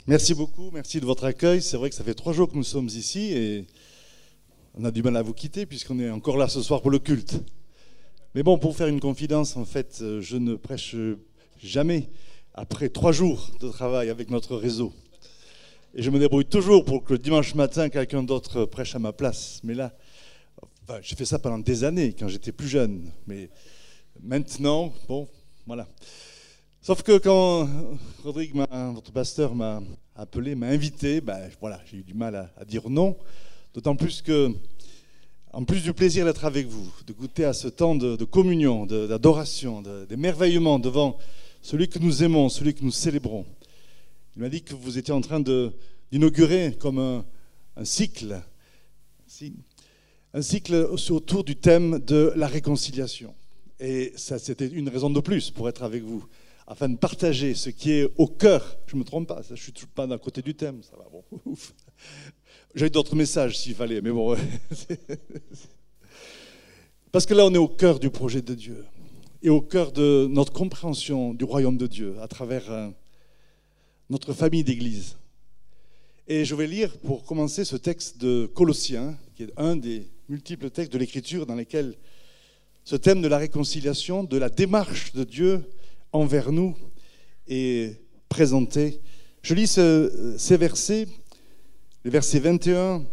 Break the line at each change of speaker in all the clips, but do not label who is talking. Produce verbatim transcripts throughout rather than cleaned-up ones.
Merci beaucoup, merci de votre accueil. C'est vrai que ça fait trois jours que nous sommes ici et on a du mal à vous quitter puisqu'on est encore là ce soir pour le culte. Mais bon, pour vous faire une confidence, en fait, je ne prêche jamais après trois jours de travail avec notre réseau. Et je me débrouille toujours pour que le dimanche matin, quelqu'un d'autre prêche à ma place. Mais là, enfin, j'ai fait ça pendant des années, quand j'étais plus jeune. Mais maintenant, bon, voilà. Sauf que quand Rodrigue, votre pasteur, m'a appelé, m'a invité, ben voilà, j'ai eu du mal à, à dire non. D'autant plus que, en plus du plaisir d'être avec vous, de goûter à ce temps de, de communion, de, d'adoration, de, d'émerveillement devant celui que nous aimons, celui que nous célébrons, il m'a dit que vous étiez en train de, d'inaugurer comme un, un cycle, un cycle autour du thème de la réconciliation. Et ça, c'était une raison de plus pour être avec vous, afin de partager ce qui est au cœur. Je ne me trompe pas, ça, je ne suis toujours pas d'un côté du thème, ça va, bon, ouf. J'ai d'autres messages s'il fallait, mais bon. Parce que là, on est au cœur du projet de Dieu, et au cœur de notre compréhension du royaume de Dieu, à travers euh, notre famille d'église. Et je vais lire, pour commencer, ce texte de Colossiens, qui est un des multiples textes de l'Écriture dans lesquels ce thème de la réconciliation, de la démarche de Dieu envers nous est présenté. Je lis ce, ces versets, les versets vingt et un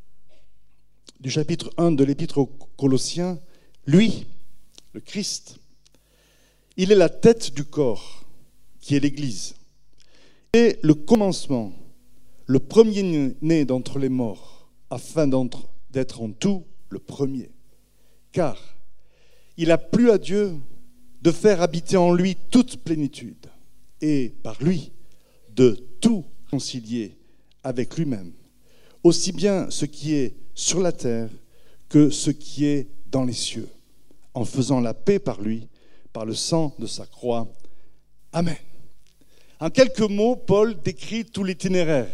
du chapitre un de l'Épître aux Colossiens. Lui, le Christ, il est la tête du corps, qui est l'Église, et le commencement, le premier-né d'entre les morts, afin d'être en tout le premier. Car il a plu à Dieu de faire habiter en lui toute plénitude, et par lui, de tout concilier avec lui-même, aussi bien ce qui est sur la terre que ce qui est dans les cieux, en faisant la paix par lui, par le sang de sa croix. Amen. En quelques mots, Paul décrit tout l'itinéraire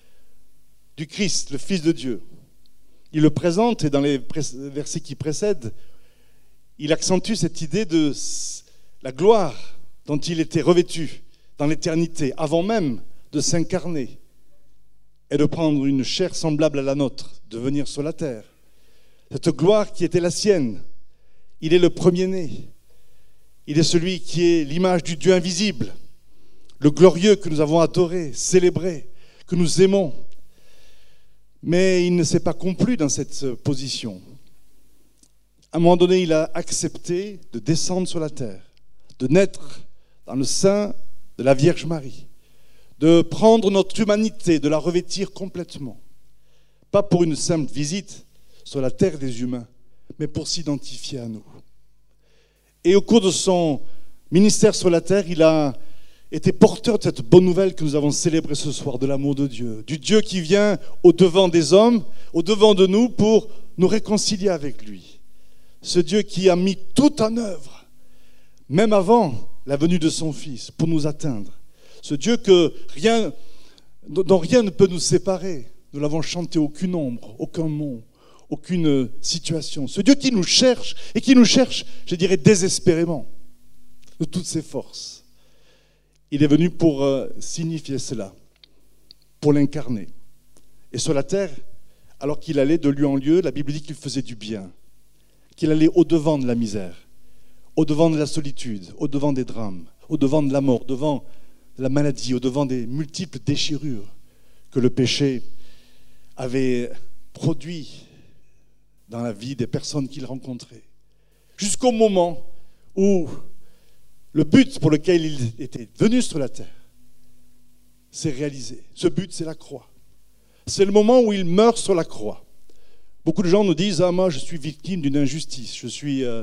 du Christ, le Fils de Dieu. Il le présente, et dans les versets qui précèdent, il accentue cette idée de la gloire dont il était revêtu dans l'éternité, avant même de s'incarner et de prendre une chair semblable à la nôtre, de venir sur la terre. Cette gloire qui était la sienne, il est le premier-né. Il est celui qui est l'image du Dieu invisible, le glorieux que nous avons adoré, célébré, que nous aimons. Mais il ne s'est pas complu dans cette position. À un moment donné, il a accepté de descendre sur la terre, de naître dans le sein de la Vierge Marie, de prendre notre humanité, de la revêtir complètement. Pas pour une simple visite sur la terre des humains, mais pour s'identifier à nous. Et au cours de son ministère sur la terre, il a été porteur de cette bonne nouvelle que nous avons célébrée ce soir, de l'amour de Dieu, du Dieu qui vient au-devant des hommes, au-devant de nous, pour nous réconcilier avec lui. Ce Dieu qui a mis tout en œuvre, même avant la venue de son Fils, pour nous atteindre. Ce Dieu que rien, dont rien ne peut nous séparer. Nous l'avons chanté, aucune ombre, aucun mot, aucune situation. Ce Dieu qui nous cherche, et qui nous cherche, je dirais, désespérément, de toutes ses forces. Il est venu pour euh, signifier cela, pour l'incarner. Et sur la terre, alors qu'il allait de lieu en lieu, la Bible dit qu'il faisait du bien, qu'il allait au-devant de la misère, au-devant de la solitude, au-devant des drames, au-devant de la mort, au-devant de la maladie, au-devant des multiples déchirures que le péché avait produit dans la vie des personnes qu'il rencontrait. Jusqu'au moment où le but pour lequel il était venu sur la terre s'est réalisé. Ce but, c'est la croix. C'est le moment où il meurt sur la croix. Beaucoup de gens nous disent « Ah, moi, je suis victime d'une injustice. Je suis euh,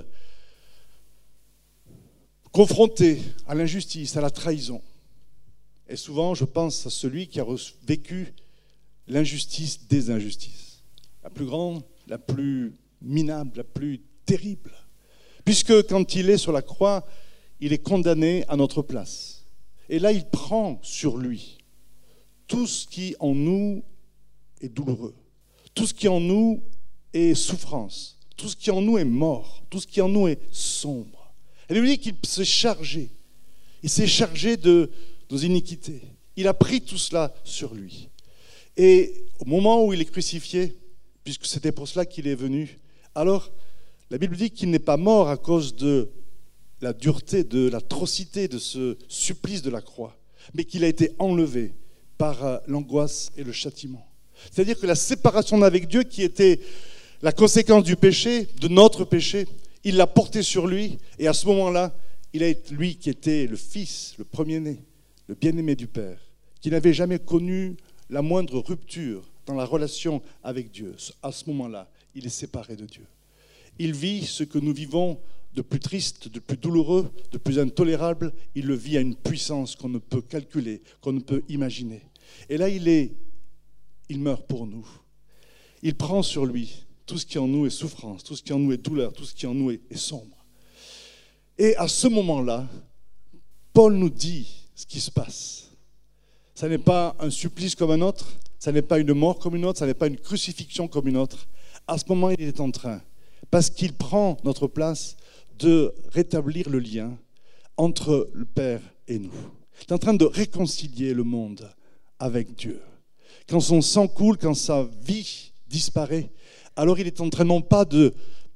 confronté à l'injustice, à la trahison. » Et souvent, je pense à celui qui a vécu l'injustice des injustices. La plus grande, la plus minable, la plus terrible. Puisque quand il est sur la croix, il est condamné à notre place. Et là, il prend sur lui tout ce qui en nous est douloureux, tout ce qui en nous est souffrance, tout ce qui en nous est mort, tout ce qui en nous est sombre. Elle lui dit qu'il s'est chargé. Il s'est chargé de nos iniquités. Il a pris tout cela sur lui. Et au moment où il est crucifié, puisque c'était pour cela qu'il est venu, alors la Bible dit qu'il n'est pas mort à cause de la dureté, de l'atrocité de ce supplice de la croix, mais qu'il a été enlevé par l'angoisse et le châtiment. C'est-à-dire que la séparation avec Dieu, qui était la conséquence du péché, de notre péché, il l'a porté sur lui, et à ce moment-là, il a été lui qui était le fils, le premier-né, le bien-aimé du Père, qui n'avait jamais connu la moindre rupture dans la relation avec Dieu. À ce moment-là, il est séparé de Dieu. Il vit ce que nous vivons de plus triste, de plus douloureux, de plus intolérable. Il le vit à une puissance qu'on ne peut calculer, qu'on ne peut imaginer. Et là, il est, il meurt pour nous. Il prend sur lui tout ce qui en nous est souffrance, tout ce qui en nous est douleur, tout ce qui en nous est, est sombre. Et à ce moment-là, Paul nous dit ce qui se passe. Ça n'est pas un supplice comme un autre, ça n'est pas une mort comme une autre, ça n'est pas une crucifixion comme une autre. À ce moment, il est en train, parce qu'il prend notre place, de rétablir le lien entre le Père et nous. Il est en train de réconcilier le monde avec Dieu. Quand son sang coule, quand sa vie disparaît, alors il est en train non pas de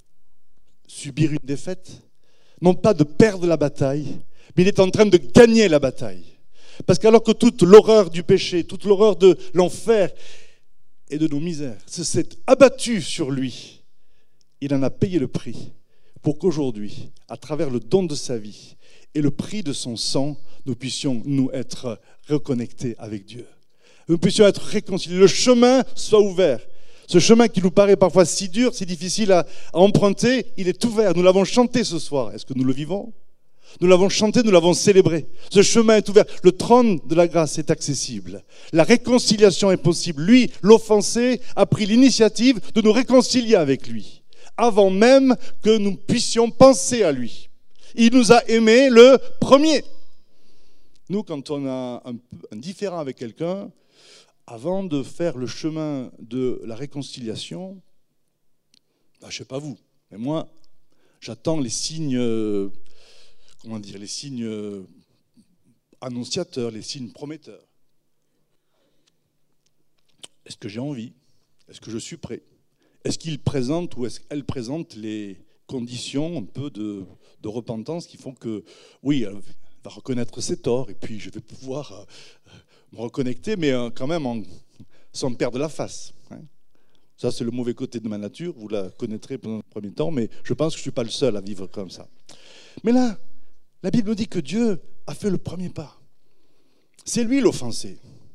subir une défaite, non pas de perdre la bataille, mais il est en train de gagner la bataille. Parce qu'alors que toute l'horreur du péché, toute l'horreur de l'enfer et de nos misères s'est abattue sur lui, il en a payé le prix pour qu'aujourd'hui, à travers le don de sa vie et le prix de son sang, nous puissions nous être reconnectés avec Dieu. Nous puissions être réconciliés. Le chemin soit ouvert. Ce chemin qui nous paraît parfois si dur, si difficile à, à emprunter, il est ouvert. Nous l'avons chanté ce soir. Est-ce que nous le vivons ? Nous l'avons chanté, nous l'avons célébré. Ce chemin est ouvert. Le trône de la grâce est accessible. La réconciliation est possible. Lui, l'offensé, a pris l'initiative de nous réconcilier avec lui, avant même que nous puissions penser à lui. Il nous a aimés le premier. Nous, quand on a un, un différend avec quelqu'un, avant de faire le chemin de la réconciliation, ben, je ne sais pas vous, mais moi, j'attends les signes, euh, comment dire, les signes euh, annonciateurs, les signes prometteurs. Est-ce que j'ai envie ? Est-ce que je suis prêt ? Est-ce qu'il présente ou est-ce qu'elle présente les conditions un peu de, de repentance qui font que, oui, elle va reconnaître ses torts et puis je vais pouvoir euh, me reconnecter, mais euh, quand même en, sans me perdre la face. Hein. Ça, c'est le mauvais côté de ma nature, vous la connaîtrez pendant le premier temps, mais je pense que je ne suis pas le seul à vivre comme ça. Mais là, la Bible nous dit que Dieu a fait le premier pas. C'est lui l'offensé.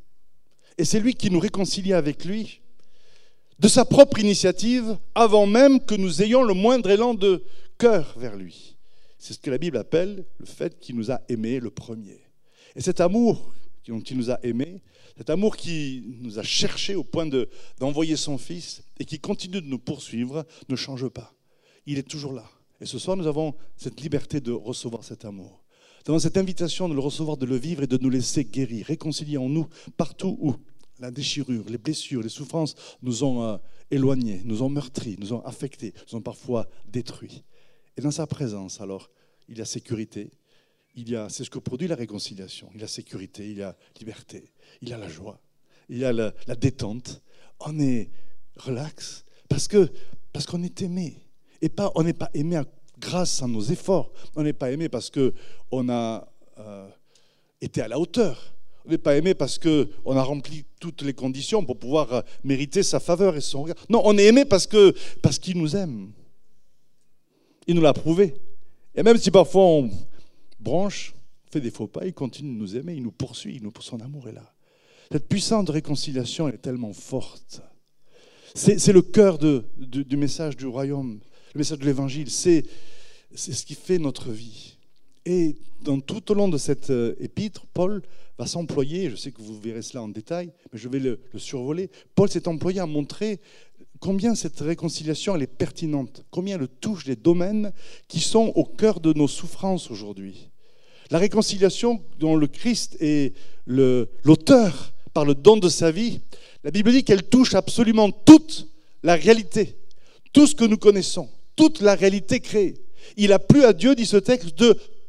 Et c'est lui qui nous réconcilie avec lui, de sa propre initiative, avant même que nous ayons le moindre élan de cœur vers lui. C'est ce que la Bible appelle le fait qu'il nous a aimés le premier. Et cet amour dont il nous a aimés, cet amour qui nous a cherchés au point de, d'envoyer son Fils et qui continue de nous poursuivre, ne change pas. Il est toujours là. Et ce soir, nous avons cette liberté de recevoir cet amour. Nous avons cette invitation de le recevoir, de le vivre et de nous laisser guérir, réconcilier en nous partout où la déchirure, les blessures, les souffrances nous ont euh, éloignés, nous ont meurtris, nous ont affectés, nous ont parfois détruits. Et dans sa présence, alors, il y a sécurité, il y a, c'est ce que produit la réconciliation. Il y a sécurité, il y a liberté, il y a la joie, il y a la, la détente. On est relax parce que parce qu'on est aimé. Et pas, on n'est pas aimé à, grâce à nos efforts. On n'est pas aimé parce qu'on a euh, été à la hauteur. On n'est pas aimé parce qu'on a rempli toutes les conditions pour pouvoir mériter sa faveur et son regard. Non, on est aimé parce que, parce qu'il nous aime. Il nous l'a prouvé. Et même si parfois on branche, on fait des faux pas, il continue de nous aimer, il nous poursuit, il nous, son amour est là. Cette puissance de réconciliation elle est tellement forte. C'est, c'est le cœur de, de, du message du royaume, le message de l'évangile. C'est, c'est ce qui fait notre vie. Et dans, tout au long de cette épître, Paul va s'employer, je sais que vous verrez cela en détail, mais je vais le, le survoler. Paul s'est employé à montrer combien cette réconciliation elle est pertinente, combien elle touche les domaines qui sont au cœur de nos souffrances aujourd'hui. La réconciliation dont le Christ est le, l'auteur par le don de sa vie, la Bible dit qu'elle touche absolument toute la réalité, tout ce que nous connaissons, toute la réalité créée. Il a plu à Dieu, dit ce texte, de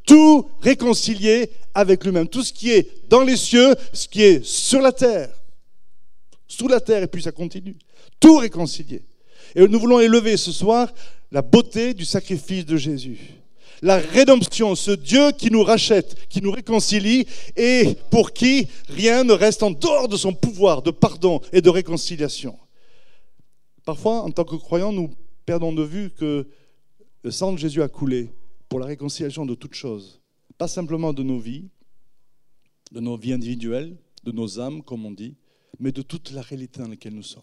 tout réconcilié avec lui-même. Tout ce qui est dans les cieux, ce qui est sur la terre, sous la terre, et puis ça continue. Tout réconcilié. Et nous voulons élever ce soir la beauté du sacrifice de Jésus. La rédemption, ce Dieu qui nous rachète, qui nous réconcilie et pour qui rien ne reste en dehors de son pouvoir de pardon et de réconciliation. Parfois, en tant que croyants, nous perdons de vue que le sang de Jésus a coulé pour la réconciliation de toutes choses. Pas simplement de nos vies, de nos vies individuelles, de nos âmes, comme on dit, mais de toute la réalité dans laquelle nous sommes.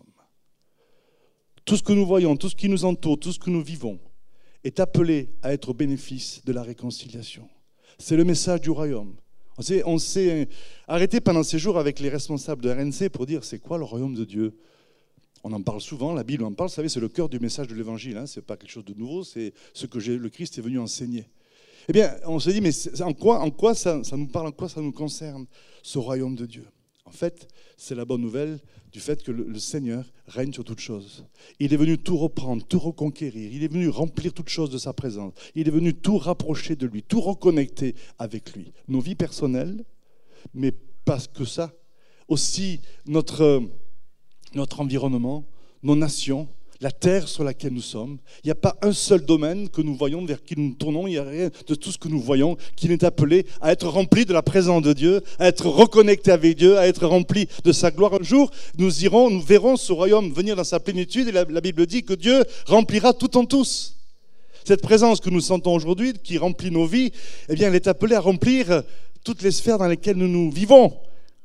Tout ce que nous voyons, tout ce qui nous entoure, tout ce que nous vivons, est appelé à être au bénéfice de la réconciliation. C'est le message du royaume. On s'est, on s'est arrêté pendant ces jours avec les responsables de R N C pour dire c'est quoi le royaume de Dieu. On en parle souvent, la Bible en parle, vous savez, c'est le cœur du message de l'évangile, hein. Ce n'est pas quelque chose de nouveau, c'est ce que j'ai, le Christ est venu enseigner. Eh bien, on se dit, mais en quoi, en quoi ça, ça nous parle, en quoi ça nous concerne, ce royaume de Dieu? En fait, c'est la bonne nouvelle du fait que le, le Seigneur règne sur toutes choses. Il est venu tout reprendre, tout reconquérir. Il est venu remplir toutes choses de sa présence. Il est venu tout rapprocher de lui, tout reconnecter avec lui. Nos vies personnelles, mais pas que ça. Aussi notre, notre environnement, nos nations, la terre sur laquelle nous sommes. Il n'y a pas un seul domaine que nous voyons, vers qui nous nous tournons. Il n'y a rien de tout ce que nous voyons qui n'est appelé à être rempli de la présence de Dieu, à être reconnecté avec Dieu, à être rempli de sa gloire. Un jour, nous irons, nous verrons ce royaume venir dans sa plénitude et la, la Bible dit que Dieu remplira tout en tous. Cette présence que nous sentons aujourd'hui, qui remplit nos vies, eh bien, elle est appelée à remplir toutes les sphères dans lesquelles nous nous vivons.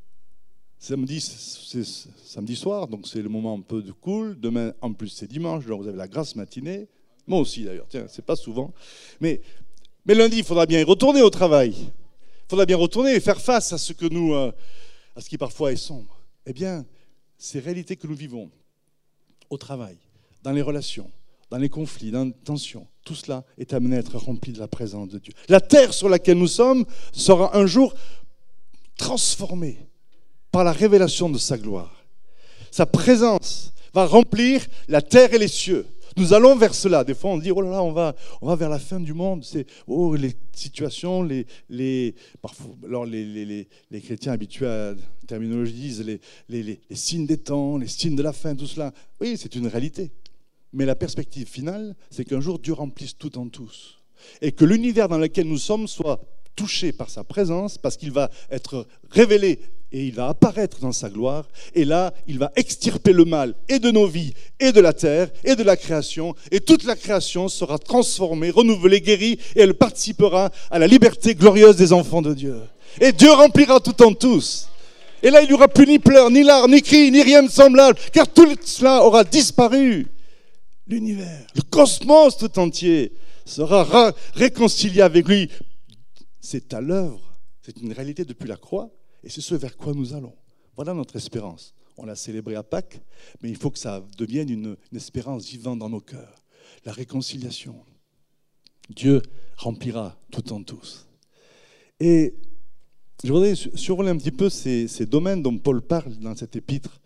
Samedi, c'est samedi soir, donc c'est le moment un peu de cool. Demain, en plus, c'est dimanche, donc vous avez la grasse matinée. Moi aussi, d'ailleurs, tiens, c'est pas souvent. Mais, mais lundi, il faudra bien y retourner au travail. Il faudra bien retourner et faire face à ce que nous, euh, à ce qui parfois est sombre. Eh bien, ces réalités que nous vivons au travail, dans les relations, dans les conflits, dans les tensions, tout cela est amené à être rempli de la présence de Dieu. La terre sur laquelle nous sommes sera un jour transformée par la révélation de sa gloire. Sa présence va remplir la terre et les cieux. Nous allons vers cela. Des fois, on dit, oh là là, on va, on va vers la fin du monde. C'est, oh, les situations, les, les, parfois, alors les, les, les, les chrétiens habitués à la terminologie disent les, les, les, les signes des temps, les signes de la fin, tout cela. Oui, c'est une réalité. Mais la perspective finale, c'est qu'un jour, Dieu remplisse tout en tous. Et que l'univers dans lequel nous sommes soit touché par sa présence, parce qu'il va être révélé et il va apparaître dans sa gloire. Et là, il va extirper le mal et de nos vies, et de la terre, et de la création. Et toute la création sera transformée, renouvelée, guérie, et elle participera à la liberté glorieuse des enfants de Dieu. Et Dieu remplira tout en tous. Et là, il n'y aura plus ni pleurs, ni larmes, ni cris, ni rien de semblable, car tout cela aura disparu. L'univers, le cosmos tout entier sera réconcilié avec lui. C'est à l'œuvre, c'est une réalité depuis la croix. Et c'est ce vers quoi nous allons. Voilà notre espérance. On l'a célébré à Pâques, mais il faut que ça devienne une, une espérance vivante dans nos cœurs. La réconciliation. Dieu remplira tout en tous. Et je voudrais survoler un petit peu ces, ces domaines dont Paul parle dans cet épître,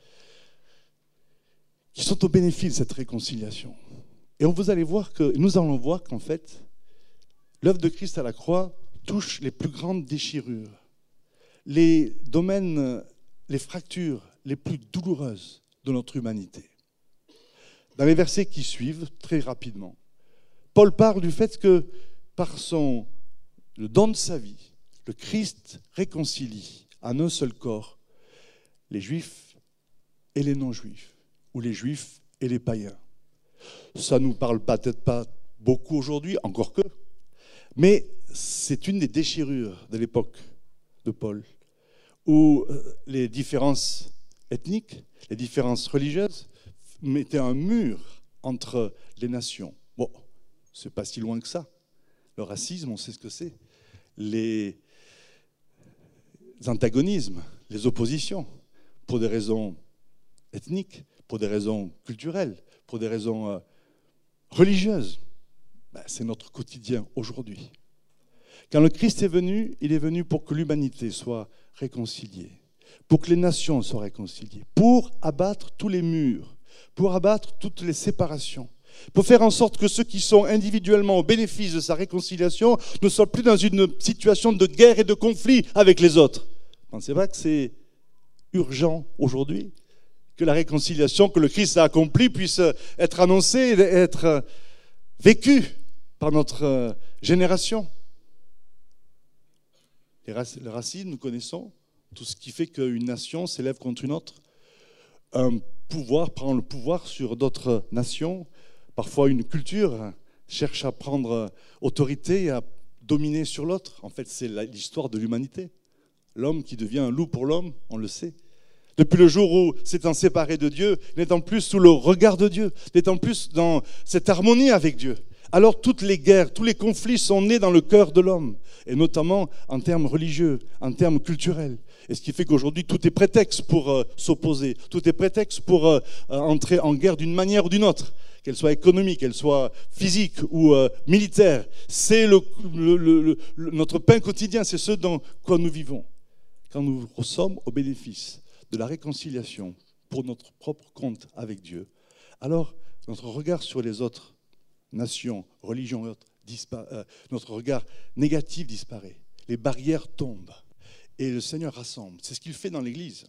qui sont au bénéfice de cette réconciliation. Et on vous allez voir que, nous allons voir qu'en fait, l'œuvre de Christ à la croix touche les plus grandes déchirures, les domaines, les fractures les plus douloureuses de notre humanité. Dans les versets qui suivent, très rapidement, Paul parle du fait que par son, le don de sa vie, le Christ réconcilie en un seul corps les Juifs et les non-Juifs, ou les Juifs et les païens. Ça ne nous parle peut-être pas beaucoup aujourd'hui, encore que, mais c'est une des déchirures de l'époque de Paul, où les différences ethniques, les différences religieuses mettaient un mur entre les nations. Bon, c'est pas si loin que ça. Le racisme, on sait ce que c'est. Les antagonismes, les oppositions, pour des raisons ethniques, pour des raisons culturelles, pour des raisons euh, religieuses. Ben, c'est notre quotidien aujourd'hui. Quand le Christ est venu, il est venu pour que l'humanité soit réconciliée, pour que les nations soient réconciliées, pour abattre tous les murs, pour abattre toutes les séparations. pour faire en sorte que ceux qui sont individuellement au bénéfice de sa réconciliation ne soient plus dans une situation de guerre et de conflit avec les autres. Pensez pas que c'est urgent aujourd'hui que la réconciliation que le Christ a accomplie puisse être annoncée et être vécue par notre génération. Les racines, nous connaissons tout ce qui fait qu'une nation s'élève contre une autre. Un pouvoir prend le pouvoir sur d'autres nations. Parfois, une culture cherche à prendre autorité et à dominer sur l'autre. En fait, c'est l'histoire de l'humanité. L'homme qui devient un loup pour l'homme, on le sait. Depuis le jour où s'étant séparé de Dieu, n'étant plus sous le regard de Dieu, n'étant plus dans cette harmonie avec Dieu. Alors toutes les guerres, tous les conflits sont nés dans le cœur de l'homme, et notamment en termes religieux, en termes culturels. Et ce qui fait qu'aujourd'hui, tout est prétexte pour euh, s'opposer, tout est prétexte pour euh, entrer en guerre d'une manière ou d'une autre, qu'elle soit économique, qu'elle soit physique ou euh, militaire. C'est le, le, le, le, notre pain quotidien, c'est ce dans quoi nous vivons. Quand nous sommes au bénéfice de la réconciliation pour notre propre compte avec Dieu, alors notre regard sur les autres nations, religions et autres, dispara- euh, notre regard négatif disparaît. Les barrières tombent et le Seigneur rassemble. C'est ce qu'il fait dans l'Église.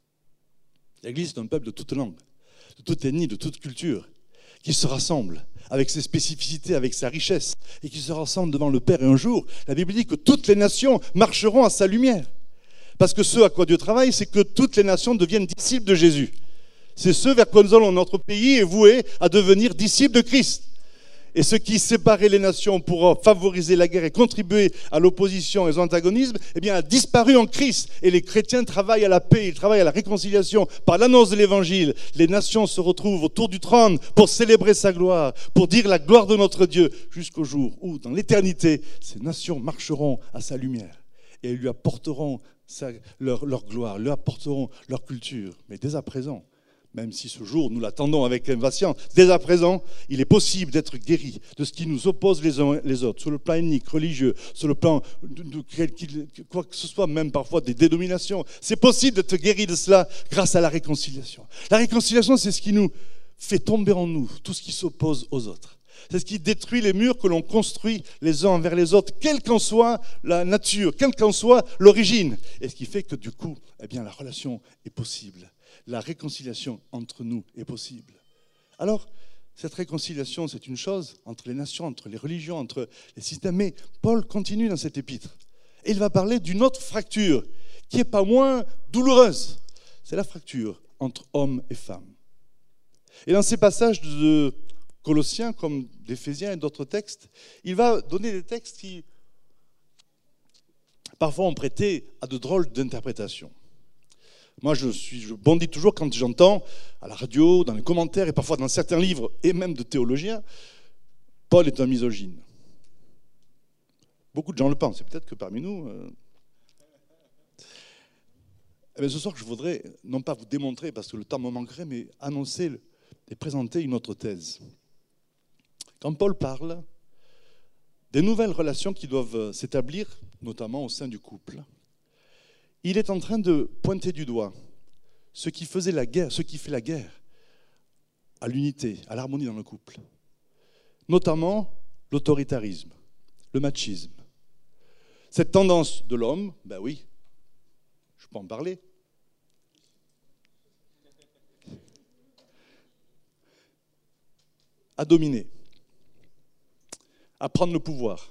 L'Église est un peuple de toute langue, de toute ethnie, de toute culture, qui se rassemble avec ses spécificités, avec sa richesse, et qui se rassemble devant le Père. Et un jour, la Bible dit que toutes les nations marcheront à sa lumière. Parce que ce à quoi Dieu travaille, c'est que toutes les nations deviennent disciples de Jésus. C'est ce vers quoi nous allons. Notre pays est voué à devenir disciples de Christ. Et ce qui séparait les nations pour favoriser la guerre et contribuer à l'opposition et aux antagonismes, eh bien, a disparu en Christ. Et les chrétiens travaillent à la paix, ils travaillent à la réconciliation par l'annonce de l'Évangile. Les nations se retrouvent autour du trône pour célébrer sa gloire, pour dire la gloire de notre Dieu, jusqu'au jour où, dans l'éternité, ces nations marcheront à sa lumière et lui apporteront sa, leur, leur gloire, lui apporteront leur culture. Mais dès à présent, même si ce jour nous l'attendons avec impatience, dès à présent, il est possible d'être guéri de ce qui nous oppose les uns les autres, sur le plan ethnique, religieux, sur le plan de, de, de quoi que ce soit, même parfois des dénominations. C'est possible d'être guéri de cela grâce à la réconciliation. La réconciliation, c'est ce qui nous fait tomber en nous tout ce qui s'oppose aux autres. C'est ce qui détruit les murs que l'on construit les uns envers les autres, quelle qu'en soit la nature, quelle qu'en soit l'origine. Et ce qui fait que du coup, eh bien, la relation est possible. La réconciliation entre nous est possible. Alors, cette réconciliation, c'est une chose entre les nations, entre les religions, entre les systèmes. Mais Paul continue dans cet épître. Et il va parler d'une autre fracture qui n'est pas moins douloureuse. C'est la fracture entre hommes et femmes. Et dans ces passages de Colossiens, comme d'Éphésiens et d'autres textes, il va donner des textes qui, parfois, ont prêté à de drôles d'interprétations. Moi, je, suis, je bondis toujours quand j'entends à la radio, dans les commentaires et parfois dans certains livres, et même de théologiens, Paul est un misogyne. Beaucoup de gens le pensent, et peut-être que parmi nous... Euh... Eh bien, ce soir, je voudrais, non pas vous démontrer, parce que le temps me manquerait, mais annoncer et présenter une autre thèse. Quand Paul parle des nouvelles relations qui doivent s'établir, notamment au sein du couple, il est en train de pointer du doigt ce qui faisait la guerre, ce qui fait la guerre à l'unité, à l'harmonie dans le couple. Notamment l'autoritarisme, le machisme. Cette tendance de l'homme, ben oui, je peux en parler, à dominer, à prendre le pouvoir.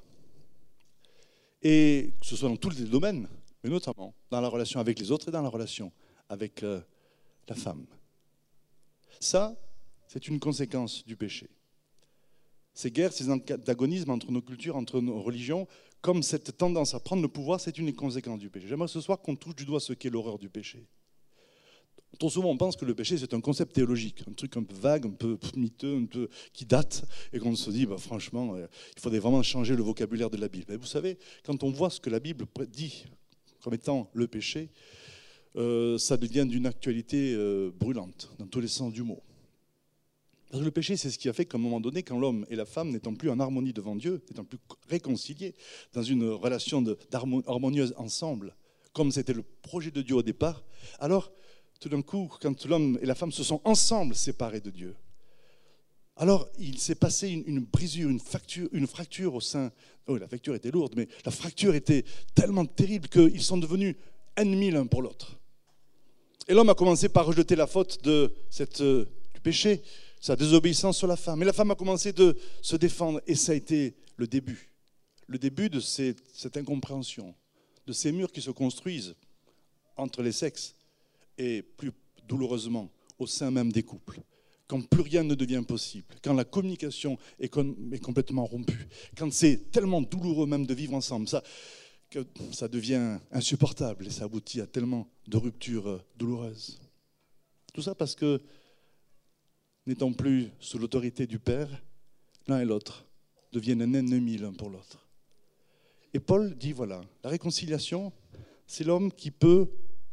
Et que ce soit dans tous les domaines, mais notamment dans la relation avec les autres et dans la relation avec euh, la femme. Ça, c'est une conséquence du péché. Ces guerres, ces antagonismes entre nos cultures, entre nos religions, comme cette tendance à prendre le pouvoir, c'est une conséquence du péché. J'aimerais ce soir qu'on touche du doigt ce qu'est l'horreur du péché. Trop souvent, on pense que le péché, c'est un concept théologique, un truc un peu vague, un peu miteux, un peu qui date, et qu'on se dit, bah, franchement, euh, il faudrait vraiment changer le vocabulaire de la Bible. Et vous savez, quand on voit ce que la Bible dit comme étant le péché, euh, ça devient d'une actualité euh, brûlante, dans tous les sens du mot. Parce que le péché, c'est ce qui a fait qu'à un moment donné, quand l'homme et la femme, n'étant plus en harmonie devant Dieu, n'étant plus réconciliés, dans une relation de, harmonieuse ensemble, comme c'était le projet de Dieu au départ, alors, tout d'un coup, quand l'homme et la femme se sont ensemble séparés de Dieu, Alors, il s'est passé une, une brisure, une fracture, une fracture au sein... Oh, la fracture était lourde, mais la fracture était tellement terrible qu'ils sont devenus ennemis l'un pour l'autre. Et l'homme a commencé par rejeter la faute de cette, euh, du péché, sa désobéissance sur la femme. Et la femme a commencé de se défendre, et ça a été le début. Le début de ces, cette incompréhension, de ces murs qui se construisent entre les sexes, et plus douloureusement, au sein même des couples. Quand plus rien ne devient possible, quand la communication est, com- est complètement rompue, quand c'est tellement douloureux même de vivre ensemble, ça, que ça devient insupportable et ça aboutit à tellement de ruptures douloureuses. Tout ça parce que, n'étant plus sous l'autorité du Père, l'un et l'autre deviennent un ennemi l'un pour l'autre. Et Paul dit, voilà, la réconciliation, c'est l'homme qui peut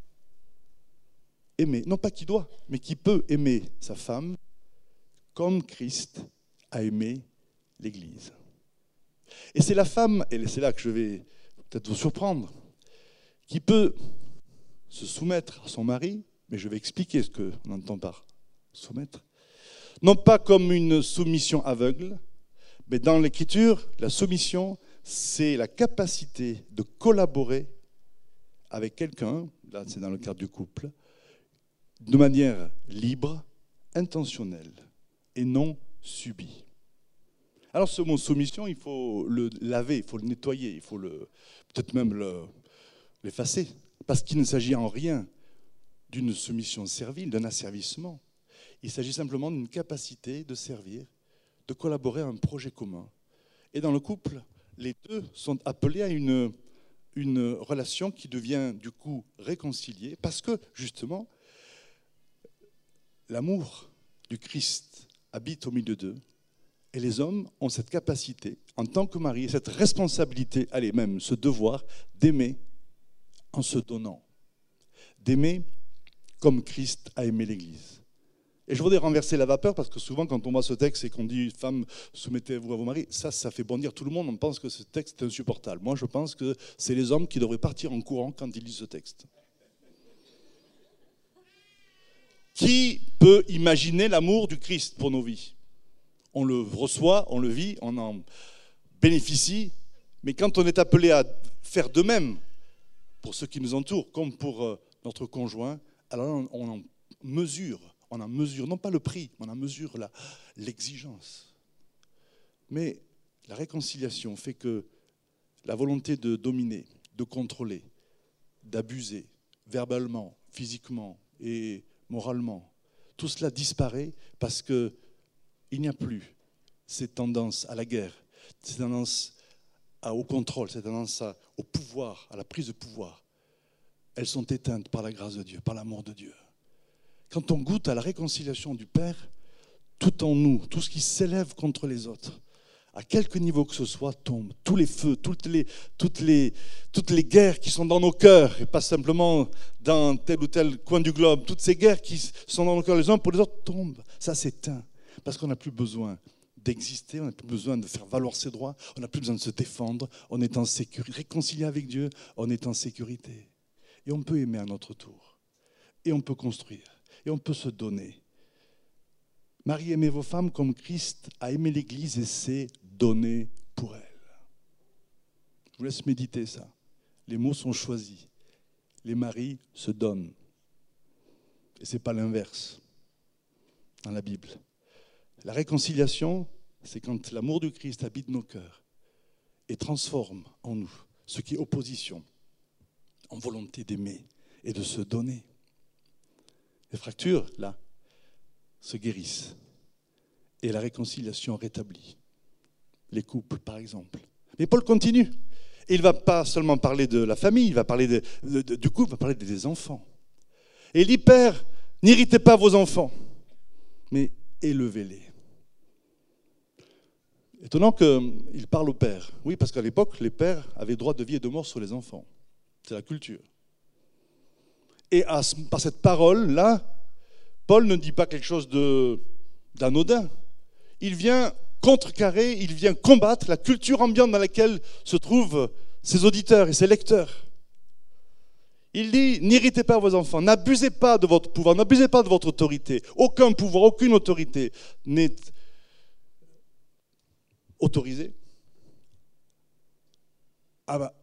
aimer, non pas qui doit, mais qui peut aimer sa femme comme Christ a aimé l'Église. Et c'est la femme, et c'est là que je vais peut-être vous surprendre, qui peut se soumettre à son mari, mais je vais expliquer ce qu'on entend par soumettre, non pas comme une soumission aveugle, mais dans l'Écriture, la soumission, c'est la capacité de collaborer avec quelqu'un, là c'est dans le cadre du couple, de manière libre, intentionnelle et non subie. Alors ce mot soumission, il faut le laver, il faut le nettoyer, il faut le, peut-être même le, l'effacer, parce qu'il ne s'agit en rien d'une soumission servile, d'un asservissement. Il s'agit simplement d'une capacité de servir, de collaborer à un projet commun. Et dans le couple, les deux sont appelés à une, une relation qui devient du coup réconciliée, parce que justement, l'amour du Christ habite au milieu d'eux, et les hommes ont cette capacité, en tant que mari, cette responsabilité, allez, même ce devoir, d'aimer en se donnant, d'aimer comme Christ a aimé l'Église. Et je voudrais renverser la vapeur, parce que souvent, quand on voit ce texte et qu'on dit « Femmes, soumettez-vous à vos maris », ça, ça fait bondir tout le monde, on pense que ce texte est insupportable. Moi, je pense que c'est les hommes qui devraient partir en courant quand ils lisent ce texte. Qui peut imaginer l'amour du Christ pour nos vies ? On le reçoit, on le vit, on en bénéficie, mais quand on est appelé à faire de même pour ceux qui nous entourent, comme pour notre conjoint, alors on en mesure, on en mesure, non pas le prix, mais on en mesure la, l'exigence. Mais la réconciliation fait que la volonté de dominer, de contrôler, d'abuser, verbalement, physiquement et moralement, tout cela disparaît parce que il n'y a plus cette tendance à la guerre, cette tendance à, au contrôle, cette tendance à, au pouvoir, à la prise de pouvoir. Elles sont éteintes par la grâce de Dieu, par l'amour de Dieu. Quand on goûte à la réconciliation du Père, tout en nous, tout ce qui s'élève contre les autres, à quelque niveau que ce soit, tombe. Tous les feux, toutes les, toutes les, toutes les guerres qui sont dans nos cœurs, et pas simplement dans tel ou tel coin du globe, toutes ces guerres qui sont dans nos cœurs les uns pour les autres tombent. Ça s'éteint. Parce qu'on n'a plus besoin d'exister, on n'a plus besoin de faire valoir ses droits, on n'a plus besoin de se défendre, on est en sécurité, réconcilié avec Dieu, on est en sécurité. Et on peut aimer à notre tour. Et on peut construire. Et on peut se donner. Marie, aimez vos femmes comme Christ a aimé l'Église et s'est donné pour elle. Je vous laisse méditer ça. Les mots sont choisis. Les maris se donnent. Et ce n'est pas l'inverse dans la Bible. La réconciliation, c'est quand l'amour du Christ habite nos cœurs et transforme en nous ce qui est opposition, en volonté d'aimer et de se donner. Les fractures, là, se guérissent et la réconciliation rétablit. Les couples, par exemple. Mais Paul continue. Et il ne va pas seulement parler de la famille, il va parler de, de, de, du couple, il va parler des enfants. Et il dit, Père, n'irritez pas vos enfants, mais élevez-les. Étonnant qu'il parle au père. Oui, parce qu'à l'époque, les pères avaient droit de vie et de mort sur les enfants. C'est la culture. Et à, par cette parole-là, Paul ne dit pas quelque chose de, d'anodin. Il vient contrecarrer, il vient combattre la culture ambiante dans laquelle se trouvent ses auditeurs et ses lecteurs. Il dit, n'irritez pas vos enfants, n'abusez pas de votre pouvoir, n'abusez pas de votre autorité. Aucun pouvoir, aucune autorité n'est autorisé à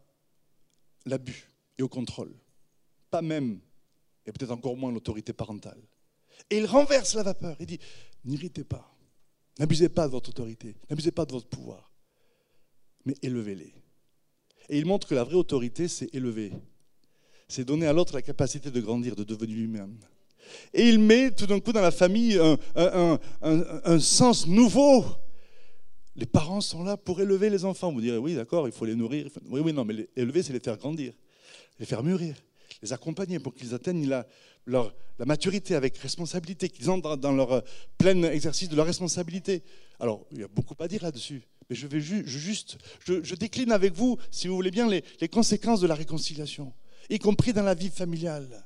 l'abus et au contrôle. Pas même, et peut-être encore moins, l'autorité parentale. Et il renverse la vapeur. Il dit, n'irritez pas, n'abusez pas de votre autorité, n'abusez pas de votre pouvoir, mais élevez-les. Et il montre que la vraie autorité, c'est élever. C'est donner à l'autre la capacité de grandir, de devenir lui-même. Et il met tout d'un coup dans la famille un, un, un, un sens nouveau. Les parents sont là pour élever les enfants. Vous direz, oui, d'accord, il faut les nourrir. Oui, oui, non, mais les élever, c'est les faire grandir, les faire mûrir, les accompagner pour qu'ils atteignent la, leur, la maturité avec responsabilité, qu'ils entrent dans leur plein exercice de leur responsabilité. Alors, il y a beaucoup à dire là-dessus, mais je vais ju- juste, je, je décline avec vous, si vous voulez bien, les, les conséquences de la réconciliation, y compris dans la vie familiale.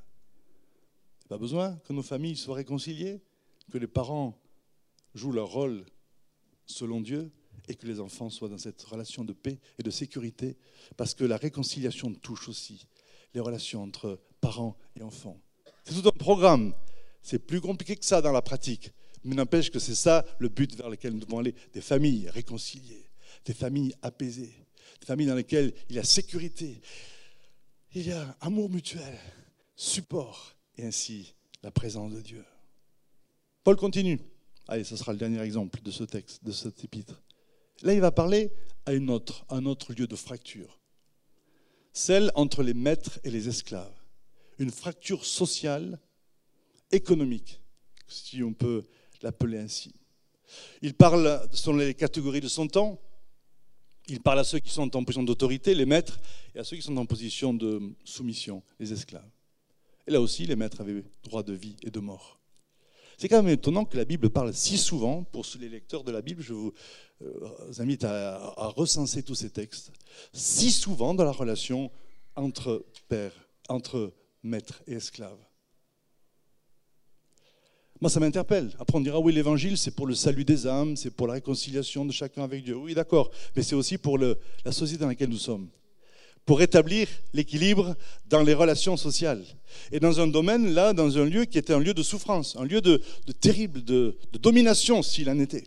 Pas besoin que nos familles soient réconciliées, que les parents jouent leur rôle selon Dieu et que les enfants soient dans cette relation de paix et de sécurité, parce que la réconciliation touche aussi les relations entre parents et enfants. C'est tout un programme. C'est plus compliqué que ça dans la pratique, mais n'empêche que c'est ça le but vers lequel nous devons aller, des familles réconciliées, des familles apaisées, des familles dans lesquelles il y a sécurité, il y a amour mutuel, support, et ainsi la présence de Dieu. Paul continue. Allez, ce sera le dernier exemple de ce texte, de cet épître. Là, il va parler à une autre, un autre lieu de fracture. Celle entre les maîtres et les esclaves. Une fracture sociale, économique, si on peut l'appeler ainsi. Il parle selon les catégories de son temps. Il parle à ceux qui sont en position d'autorité, les maîtres, et à ceux qui sont en position de soumission, les esclaves. Et là aussi, les maîtres avaient droit de vie et de mort. C'est quand même étonnant que la Bible parle si souvent, pour les lecteurs de la Bible, je vous invite à, à recenser tous ces textes, si souvent dans la relation entre pères, entre maîtres et esclaves. Moi, ça m'interpelle. Après, on dira, oui, l'évangile, c'est pour le salut des âmes, c'est pour la réconciliation de chacun avec Dieu. Oui, d'accord, mais c'est aussi pour le, la société dans laquelle nous sommes, pour rétablir l'équilibre dans les relations sociales. Et dans un domaine, là, dans un lieu qui était un lieu de souffrance, un lieu de, de terrible, de, de domination, s'il en était.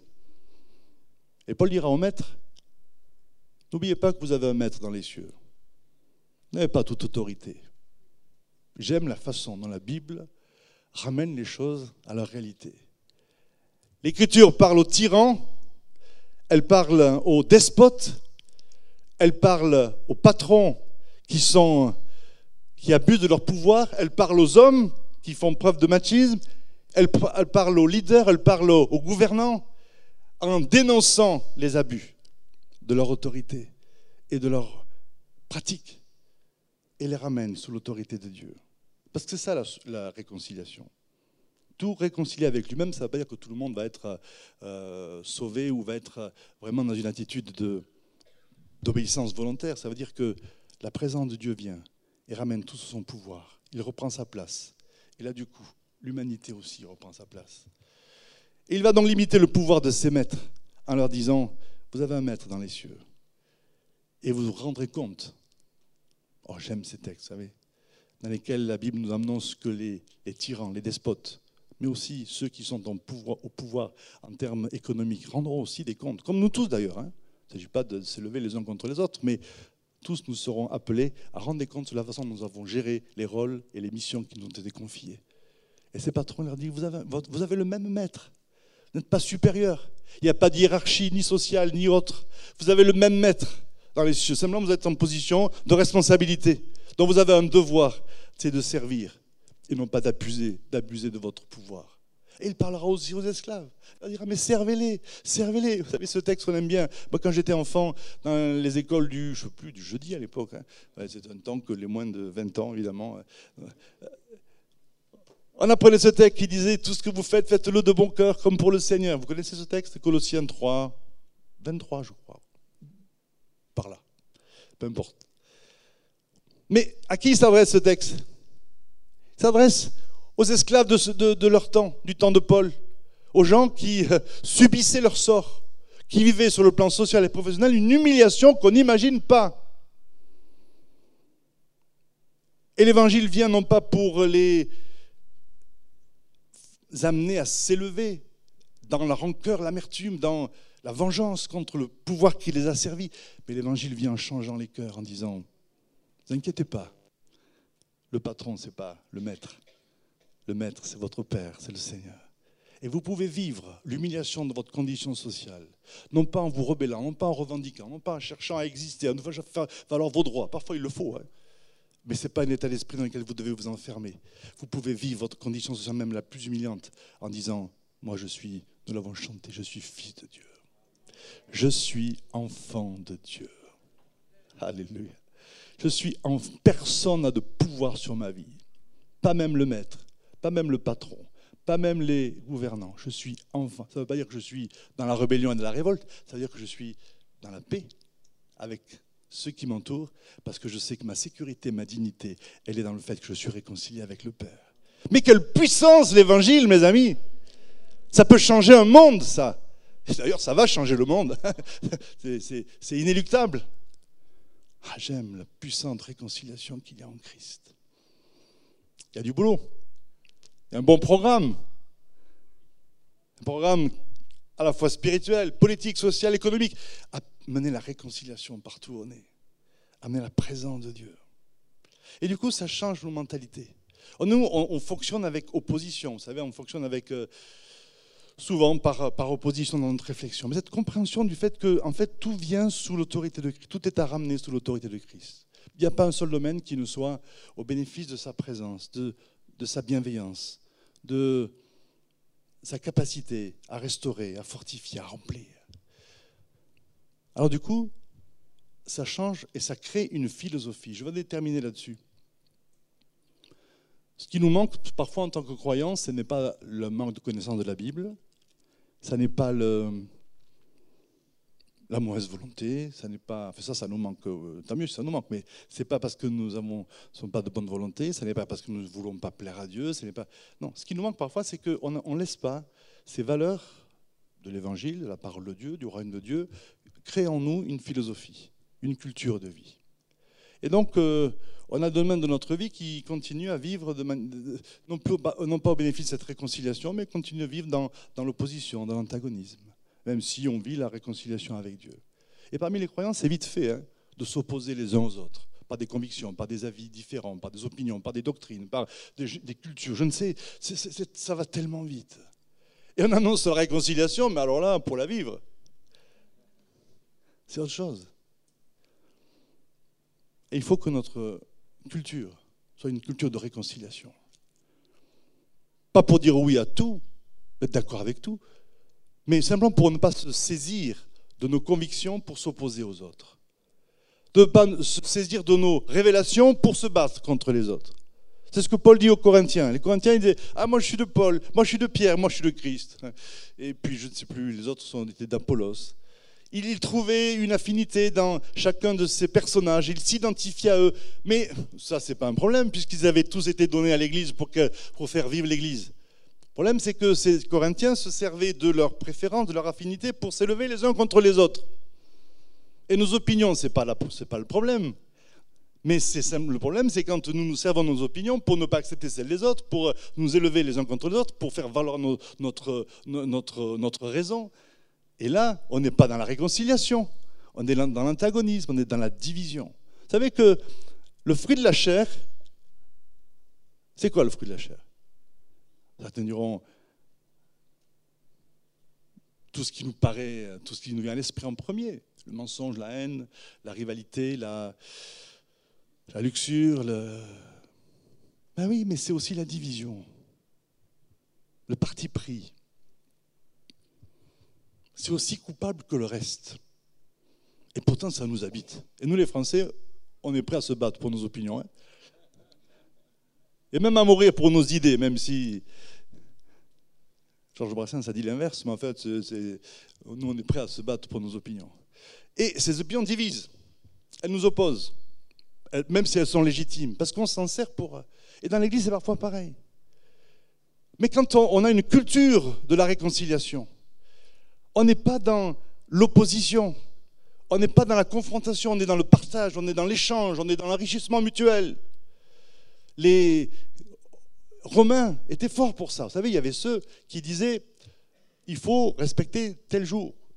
Et Paul dira au maître, n'oubliez pas que vous avez un maître dans les cieux. Vous n'avez pas toute autorité. J'aime la façon dont la Bible ramène les choses à leur réalité. L'Écriture parle aux tyrans, elle parle aux despotes, elle parle aux patrons qui, sont, qui abusent de leur pouvoir, elle parle aux hommes qui font preuve de machisme, elle, elle parle aux leaders, elle parle aux, aux gouvernants, en dénonçant les abus de leur autorité et de leur pratique, et les ramène sous l'autorité de Dieu. Parce que c'est ça la, la réconciliation. Tout réconcilier avec lui-même, ça ne veut pas dire que tout le monde va être euh, sauvé ou va être vraiment dans une attitude de, d'obéissance volontaire. Ça veut dire que la présence de Dieu vient et ramène tout sous son pouvoir. Il reprend sa place. Et là, du coup, l'humanité aussi reprend sa place. Et il va donc limiter le pouvoir de ses maîtres en leur disant, vous avez un maître dans les cieux. Et vous vous rendrez compte, oh j'aime ces textes, vous savez, dans lesquels la Bible nous annonce que les, les tyrans, les despotes, mais aussi ceux qui sont en pouvoir, au pouvoir en termes économiques, rendront aussi des comptes, comme nous tous d'ailleurs. Hein. Il ne s'agit pas de s'élever les uns contre les autres, mais tous nous serons appelés à rendre des comptes sur la façon dont nous avons géré les rôles et les missions qui nous ont été confiées. Et ces patrons leur disent, vous avez, vous avez le même maître, vous n'êtes pas supérieur, il n'y a pas de hiérarchie ni sociale ni autre, vous avez le même maître dans les cieux, simplement vous êtes en position de responsabilité, donc vous avez un devoir, c'est de servir et non pas d'abuser, d'abuser de votre pouvoir. Et il parlera aussi aux esclaves. Il dira, mais servez-les, servez-les. Vous savez, ce texte, on aime bien. Moi, quand j'étais enfant, dans les écoles du, je sais plus, du jeudi à l'époque, hein, ouais, c'est un temps que les moins de vingt ans, évidemment, on apprenait ce texte qui disait, tout ce que vous faites, faites-le de bon cœur, comme pour le Seigneur. Vous connaissez ce texte? Colossiens trois, vingt-trois, je crois. Par là. Peu importe. Mais à qui s'adresse ce texte? Il s'adresse aux esclaves de, ce, de, de leur temps, du temps de Paul, aux gens qui euh, subissaient leur sort, qui vivaient sur le plan social et professionnel une humiliation qu'on n'imagine pas. Et l'évangile vient non pas pour les amener à s'élever dans la rancœur, l'amertume, dans la vengeance contre le pouvoir qui les a servis. Mais l'évangile vient en changeant les cœurs, en disant, ne vous inquiétez pas, le patron, ce n'est pas le maître. Le maître, c'est votre Père, c'est le Seigneur. Et vous pouvez vivre l'humiliation de votre condition sociale, non pas en vous rebellant, non pas en revendiquant, non pas en cherchant à exister, à nous faire valoir vos droits. Parfois, il le faut, hein. Mais ce n'est pas un état d'esprit dans lequel vous devez vous enfermer. Vous pouvez vivre votre condition sociale, même la plus humiliante, en disant, moi je suis, nous l'avons chanté, je suis fils de Dieu. Je suis enfant de Dieu. Alléluia. Je suis en personne n'a de pouvoir sur ma vie. Pas même le maître, pas même le patron, pas même les gouvernants. Je suis enfant. Ça ne veut pas dire que je suis dans la rébellion et dans la révolte, ça veut dire que je suis dans la paix avec ceux qui m'entourent, parce que je sais que ma sécurité, ma dignité, elle est dans le fait que je suis réconcilié avec le Père. Mais quelle puissance l'évangile, mes amis! Ça peut changer un monde, ça. Et d'ailleurs, ça va changer le monde. c'est, c'est, c'est inéluctable. Ah, j'aime la puissante réconciliation qu'il y a en Christ. Il y a du boulot. Il y a un bon programme. Un programme à la fois spirituel, politique, social, économique. Amener la réconciliation partout où on est. Amener la présence de Dieu. Et du coup, ça change nos mentalités. Nous, on, on fonctionne avec opposition. Vous savez, on fonctionne avec... Euh, souvent par, par opposition dans notre réflexion. Mais cette compréhension du fait que en fait, tout vient sous l'autorité de Christ. Tout est à ramener sous l'autorité de Christ. Il n'y a pas un seul domaine qui ne soit au bénéfice de sa présence, de, de sa bienveillance, de sa capacité à restaurer, à fortifier, à remplir. Alors du coup, ça change et ça crée une philosophie. Je vais déterminer là-dessus. Ce qui nous manque parfois en tant que croyants, ce n'est pas le manque de connaissance de la Bible, ce n'est pas le, la mauvaise volonté, ça n'est pas, enfin ça, ça nous manque, euh, tant mieux si ça nous manque, mais ce n'est pas parce que nous ne sommes pas de bonne volonté, ce n'est pas parce que nous ne voulons pas plaire à Dieu, ce n'est pas... Non, ce qui nous manque parfois, c'est qu'on ne laisse pas ces valeurs de l'Évangile, de la parole de Dieu, du royaume de Dieu, créer en nous une philosophie, une culture de vie. Et donc, euh, on a des domaines de notre vie qui continuent à vivre, de man... non, plus, non pas au bénéfice de cette réconciliation, mais continuent à vivre dans, dans l'opposition, dans l'antagonisme, même si on vit la réconciliation avec Dieu. Et parmi les croyants, c'est vite fait hein, de s'opposer les uns aux autres, par des convictions, par des avis différents, par des opinions, par des doctrines, par des, des cultures, je ne sais, c'est, c'est, ça va tellement vite. Et on annonce la réconciliation, mais alors là, pour la vivre, c'est autre chose. Et il faut que notre culture soit une culture de réconciliation. Pas pour dire oui à tout, être d'accord avec tout, mais simplement pour ne pas se saisir de nos convictions pour s'opposer aux autres. De ne pas se saisir de nos révélations pour se battre contre les autres. C'est ce que Paul dit aux Corinthiens. Les Corinthiens, ils disaient « Ah, moi je suis de Paul, moi je suis de Pierre, moi je suis de Christ. » Et puis, je ne sais plus, les autres sont, étaient d'Apollos. Il trouvait une affinité dans chacun de ces personnages, il s'identifiait à eux. Mais ça, ce n'est pas un problème, puisqu'ils avaient tous été donnés à l'Église pour, que, pour faire vivre l'Église. Le problème, c'est que ces Corinthiens se servaient de leur préférence, de leur affinité, pour s'élever les uns contre les autres. Et nos opinions, ce n'est pas, pas le problème. Mais c'est simple, le problème, c'est quand nous nous servons de nos opinions pour ne pas accepter celles des autres, pour nous élever les uns contre les autres, pour faire valoir nos, notre, notre, notre raison. Et là, on n'est pas dans la réconciliation, on est dans l'antagonisme, on est dans la division. Vous savez que le fruit de la chair, c'est quoi le fruit de la chair? Certains diront tout ce qui nous paraît, tout ce qui nous vient à l'esprit en premier, le mensonge, la haine, la rivalité, la, la luxure, le... Ben oui, mais c'est aussi la division, le parti pris. C'est aussi coupable que le reste. Et pourtant, ça nous habite. Et nous, les Français, on est prêts à se battre pour nos opinions. Hein. Et même à mourir pour nos idées, même si Georges Brassens a dit l'inverse, mais en fait, c'est, c'est, nous, on est prêts à se battre pour nos opinions. Et ces opinions divisent. Elles nous opposent, même si elles sont légitimes, parce qu'on s'en sert pour... Et dans l'Église, c'est parfois pareil. Mais quand on, on a une culture de la réconciliation, on n'est pas dans l'opposition, on n'est pas dans la confrontation, on est dans le partage, on est dans l'échange, on est dans l'enrichissement mutuel. Les Romains étaient forts pour ça. Vous savez, il y avait ceux qui disaient il faut respecter tel jour.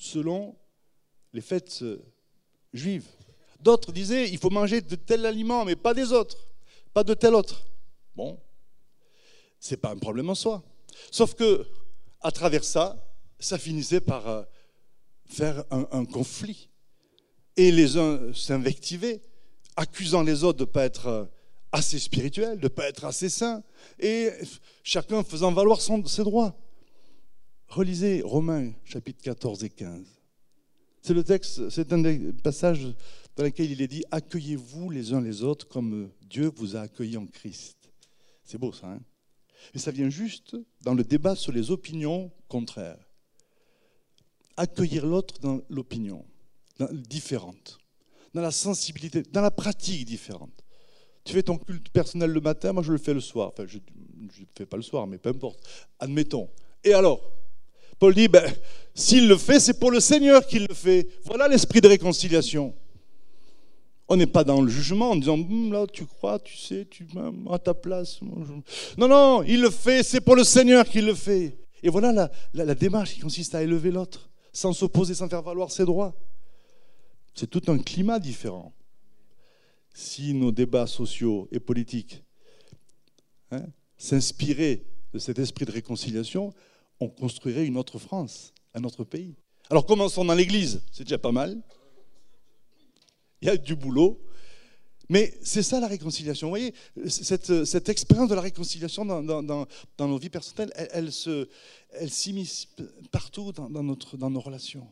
selon les fêtes juives. D'autres disaient, il faut manger de tel aliment, mais pas des autres, pas de tel autre. Bon, ce n'est pas un problème en soi. Sauf que, à travers ça, ça finissait par faire un, un conflit. Et les uns s'invectivaient, accusant les autres de ne pas être assez spirituels, de ne pas être assez saints, et chacun faisant valoir son, ses droits. Relisez Romains, chapitres quatorze et quinze. C'est le texte, c'est un des passages dans lequel il est dit « Accueillez-vous les uns les autres comme Dieu vous a accueillis en Christ ». C'est beau ça, hein? Et ça vient juste dans le débat sur les opinions contraires. Accueillir l'autre dans l'opinion différente, dans la sensibilité, dans la pratique différente. Tu fais ton culte personnel le matin, moi je le fais le soir. Enfin, je ne le fais pas le soir, mais peu importe. Admettons. Et alors, Paul dit, ben, s'il le fait, c'est pour le Seigneur qu'il le fait. Voilà l'esprit de réconciliation. On n'est pas dans le jugement en disant, hm, là tu crois, tu sais, tu es à ta place. Non, non, il le fait, c'est pour le Seigneur qu'il le fait. Et voilà la, la, la démarche qui consiste à élever l'autre, sans s'opposer, sans faire valoir ses droits. C'est tout un climat différent. Si nos débats sociaux et politiques hein, s'inspiraient de cet esprit de réconciliation, on construirait une autre France, un autre pays. Alors commençons dans l'Église, c'est déjà pas mal. Il y a du boulot. Mais c'est ça la réconciliation. Vous voyez, cette, cette expérience de la réconciliation dans, dans, dans, dans nos vies personnelles, elle, elle, se, elle s'immisce partout dans, dans, notre, dans nos relations.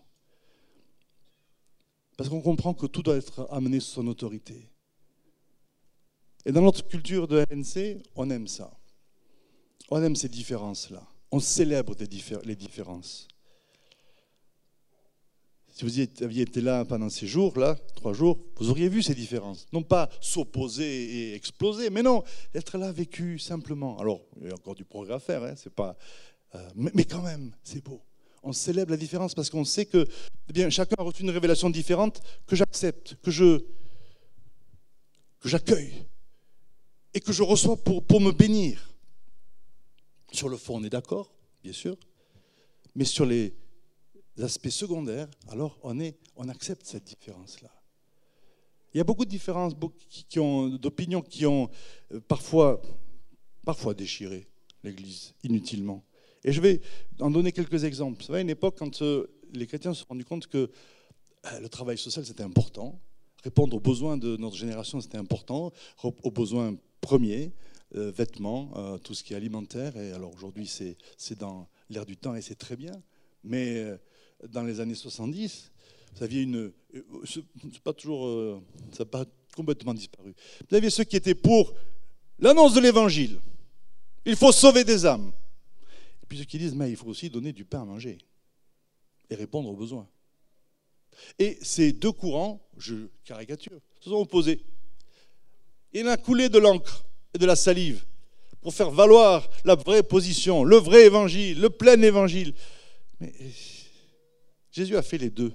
Parce qu'on comprend que tout doit être amené sous son autorité. Et dans notre culture de R N C, on aime ça. On aime ces différences-là. On célèbre des diffé- les différences. Si vous aviez été là pendant ces jours-là, trois jours, vous auriez vu ces différences. Non pas s'opposer et exploser, mais non, être là vécu simplement. Alors, il y a encore du progrès à faire, hein, c'est pas, euh, mais, mais quand même, c'est beau. On célèbre la différence parce qu'on sait que eh bien, chacun a reçu une révélation différente que j'accepte, que je que j'accueille et que je reçois pour, pour me bénir. Sur le fond, on est d'accord, bien sûr, mais sur les aspects secondaires, alors on, est, on accepte cette différence-là. Il y a beaucoup de différences, beaucoup qui ont, d'opinions qui ont euh, parfois, parfois déchiré l'Église inutilement. Et je vais en donner quelques exemples. Vous savez, à une époque, quand euh, les chrétiens se sont rendus compte que euh, le travail social, c'était important, répondre aux besoins de notre génération, c'était important, aux besoins premiers, euh, vêtements, euh, tout ce qui est alimentaire. Et alors aujourd'hui, c'est, c'est dans l'air du temps et c'est très bien. Mais euh, dans les années soixante-dix, vous aviez une... C'est pas toujours... Euh, ça n'a pas complètement disparu. Vous aviez ceux qui étaient pour l'annonce de l'Évangile. Il faut sauver des âmes. Et puis ceux qui disent, mais il faut aussi donner du pain à manger et répondre aux besoins. Et ces deux courants, je caricature, se sont opposés. Il en a coulé de l'encre et de la salive pour faire valoir la vraie position, le vrai évangile, le plein évangile. Mais Jésus a fait les deux.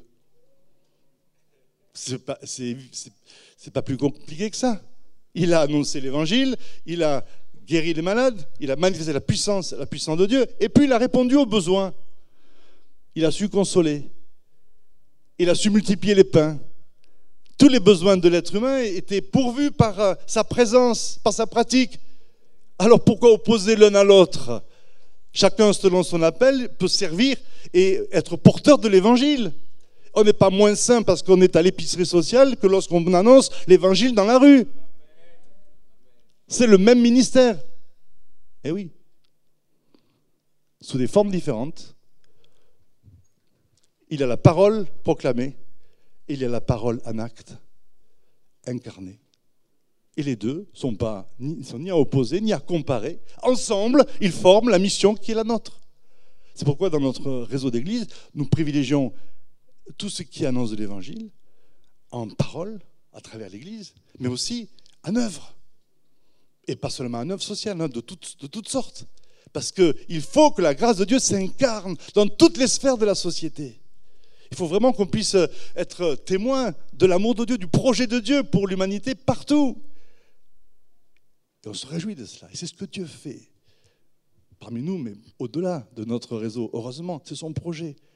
C'est pas, c'est, c'est, c'est pas plus compliqué que ça. Il a annoncé l'évangile, il a guéri les malades, il a manifesté la puissance, la puissance de Dieu, et puis il a répondu aux besoins. Il a su consoler. Il a su multiplier les pains. Tous les besoins de l'être humain étaient pourvus par sa présence, par sa pratique. Alors pourquoi opposer l'un à l'autre ? Chacun, selon son appel, peut servir et être porteur de l'évangile. On n'est pas moins saint parce qu'on est à l'épicerie sociale que lorsqu'on annonce l'évangile dans la rue. C'est le même ministère. Eh oui. Sous des formes différentes. Il y a la parole proclamée et il y a la parole en acte, incarnée. Et les deux ne sont, pas, ni, sont ni à opposer, ni à comparer. Ensemble, ils forment la mission qui est la nôtre. C'est pourquoi dans notre réseau d'église, nous privilégions tout ce qui annonce de l'évangile en parole, à travers l'église, mais aussi en œuvre. Et pas seulement en œuvre sociale, hein, de, toutes, de toutes sortes. Parce qu'il faut que la grâce de Dieu s'incarne dans toutes les sphères de la société. Il faut vraiment qu'on puisse être témoin de l'amour de Dieu, du projet de Dieu pour l'humanité partout. Et on se réjouit de cela. Et c'est ce que Dieu fait parmi nous, mais au-delà de notre réseau. Heureusement, c'est son projet.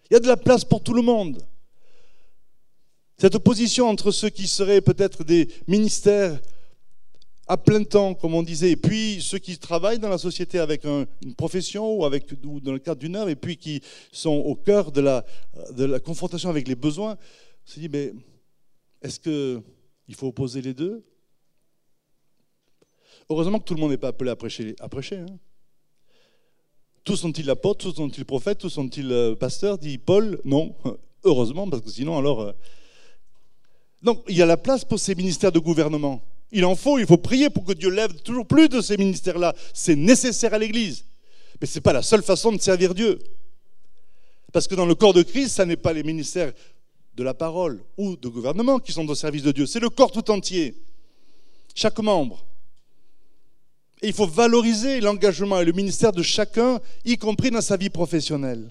Il y a de la place pour tout le monde. Cette opposition entre ceux qui seraient peut-être des ministères à plein temps, comme on disait, et puis ceux qui travaillent dans la société avec un, une profession ou, avec, ou dans le cadre d'une œuvre, et puis qui sont au cœur de la, de la confrontation avec les besoins, on se dit, mais est-ce qu'il faut opposer les deux? Heureusement que tout le monde n'est pas appelé à prêcher. À prêcher hein. Tous sont-ils apôtres, tous sont-ils prophètes, tous sont-ils pasteurs, dit Paul? Non, heureusement, parce que sinon alors... Euh... Donc il y a la place pour ces ministères de gouvernement. Il en faut, il faut prier pour que Dieu lève toujours plus de ces ministères-là. C'est nécessaire à l'Église. Mais ce n'est pas la seule façon de servir Dieu. Parce que dans le corps de Christ, ce n'est pas les ministères de la parole ou de gouvernement qui sont au service de Dieu. C'est le corps tout entier. Chaque membre. Et il faut valoriser l'engagement et le ministère de chacun, y compris dans sa vie professionnelle.